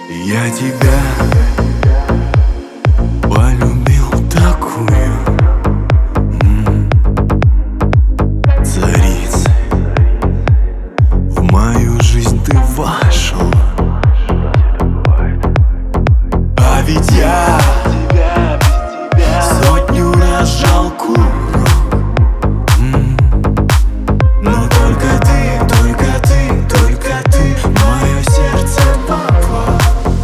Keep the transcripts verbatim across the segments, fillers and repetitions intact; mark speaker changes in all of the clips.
Speaker 1: Я тебя полюбил такую, м-м, царицей. В мою жизнь ты вошел, а ведь я сотню раз жал курок, м-м, но только ты, только ты, только ты в мое сердце попала.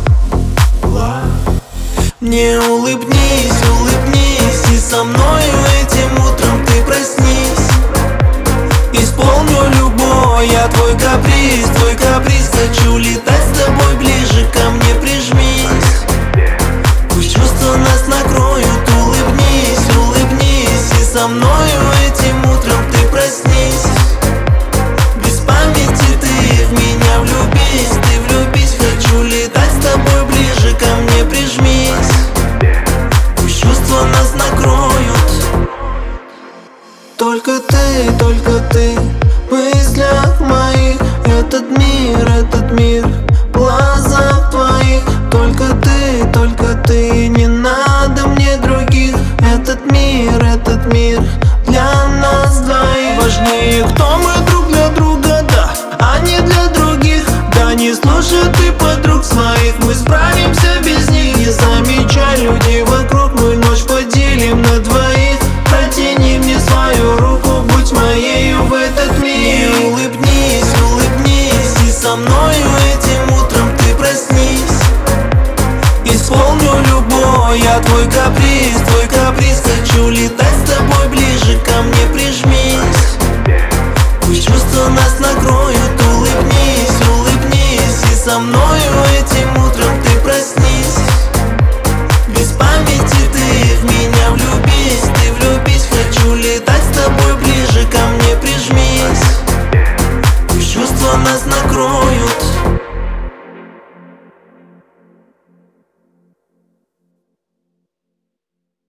Speaker 2: Мне улыбнись, улыбнись, и со мною этим утром ты проснись. Исполню любой я твой каприз, твой каприз. Хочу летать с тобой ближе, ко мне прижмись. Пусть чувства нас накроют. Улыбнись, улыбнись, и со мною этим утром ты проснись. Без памяти ты в меня влюбись, ты влюбись. Хочу летать с тобой ближе, ко мне прижмись. Пусть чувства нас накроют. Только ты, только ты в мыслях моих. Этот мир, этот мир в глазах твоих. Только ты, только ты, не надо мне других. Этот мир, этот мир для нас двоих. Важнее, кто мы друг для друга, да, а не для других. Да не слушай ты подруг своих, мы справимся без них. Не замечай людей вокруг, мы ночь поделим на двоих. Протяни мне свою руку, будь моею в этот мир. И улыбнись, улыбнись, и со мною этим утром ты проснись. Исполню любой я твой каприз, твой каприз. Хочу летать